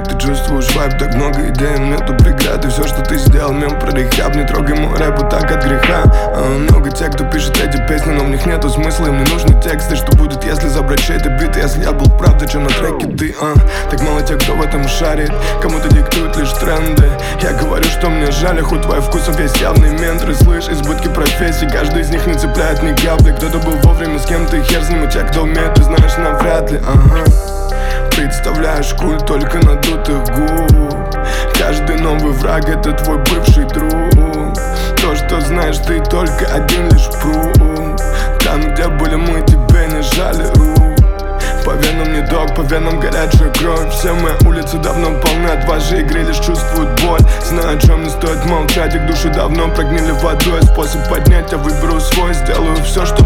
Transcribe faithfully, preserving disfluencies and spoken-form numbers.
ведь ты чувствуешь вайб. Так много идей, нету преград. И все, что ты сделал, мем про рехаб. Не трогай мой рэп вот так от греха. а, Много тех, кто пишет эти песни, но в них нету смысла. Им не нужны тексты, что будет, если забрать чей-то бит. Если я был прав, зачем на треке ты, а? Так мало тех, кто в этом шарит. Кому-то диктуют лишь тренды. Я говорю, что мне жаль, а хоть твоих вкусов есть явные менторы. Слышь, избытки профессий, каждый из них не цепляет ни капли. Кто-то был вовремя с кем-то и хер с ним. И те, кто умеет, ты знаешь, навряд ли, ага. Представляешь культ только надутых губ. Каждый новый враг — это твой бывший друг. То, что знаешь ты, только один лишь пруд. Там, где были мы, тебе не жали рук. По венам не дог, по венам горячая кровь. Все мои улицы давно полны отважи, игры лишь чувствуют боль. Знаю, о чем не стоит молчать, их души давно прогнили водой. Способ поднять я выберу свой, сделаю все, что